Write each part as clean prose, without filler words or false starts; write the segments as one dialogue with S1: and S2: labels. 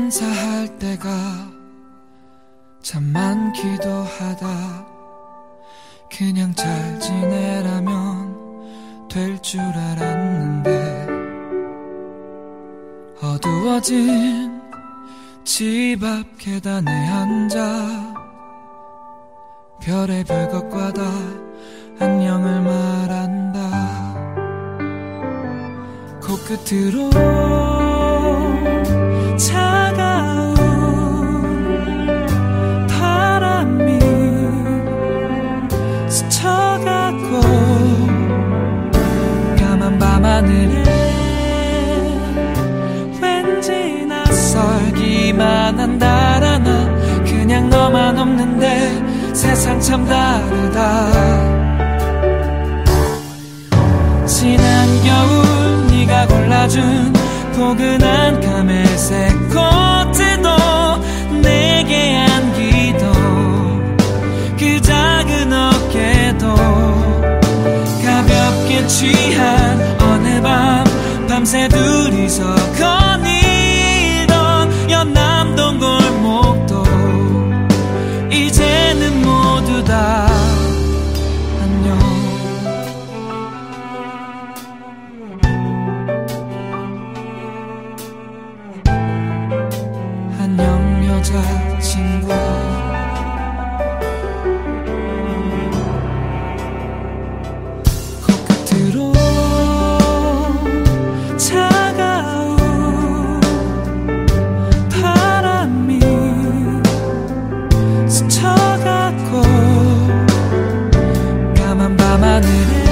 S1: 인사할 때가 참 많기도 하다. 그냥 잘 지내라면 될 줄 알았는데 어두워진 집 앞 계단에 앉아 별의별 것과 다 안녕을 말한다. 코끝으로 차가운 바람이 스쳐가고 까만 밤하늘에 왠지 낯설기만 한다. 나 그냥 너만 없는데 세상 참 다르다. 지난 겨울 네가 골라준 포근한 카멜색 코트도 내게 안기던 그 작은 어깨도 가볍게 취한 어느 밤 밤새 둘이서 거닐던 연남동 골목도 이제는 모두 다 안녕. 안녕 여자친구. 코끝으로 차가운 바람이 스쳐가고 까만 밤하늘에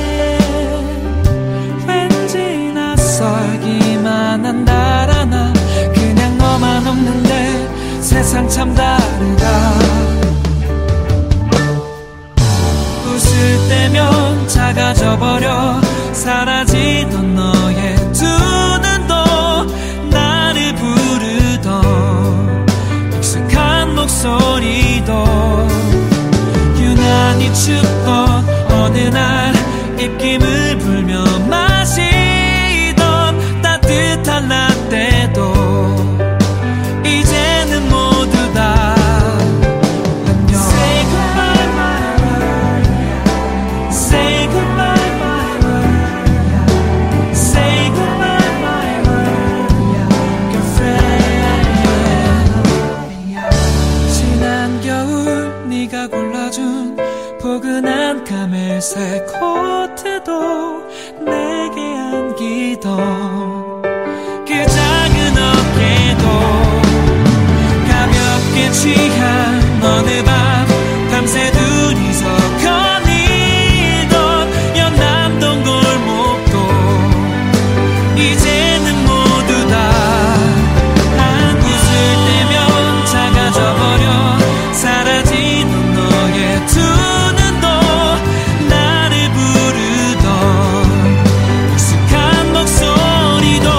S1: 왠지 낯설기만 한다. 나 그냥 너만 없는데 세상 참 다르다. 웃을 때면 작아져버려 사라지던 너의 두 눈도 나를 부르던 익숙한 목소리도 유난히 춥던 어느 날 입김을 불며 마시던 따뜻한 라떼도 이제는 모두 다 안녕. Say goodbye my world. Say goodbye my world. Say goodbye my world. girlfriend. 지난 겨울 네가 골라준 포근한 카멜색 코트도 내게 안기던 그 작은 어깨도 가볍게 취한 어느 밤 밤새 둘이서 거닐던 연남동 골목도 이제는 모두 다 웃을 때면 작아져버려 사라지던 너의 두 눈도 나를 부르던 익숙한 목소리도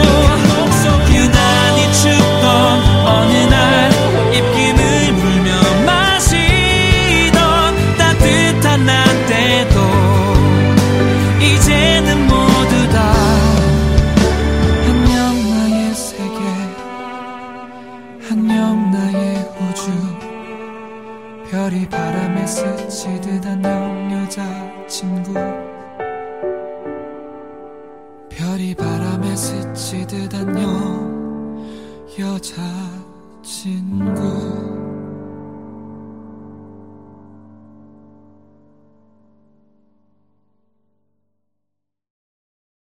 S1: 유난히 춥던 어느 날 입김을 불며 마시던 따뜻한 라떼도 이제는 모두 다 안녕 나의 세계. 안녕 나의 우주. 별이 바람에 스치듯 안녕 여자친구. 별이 바람에 스치듯 안녕 여자친구.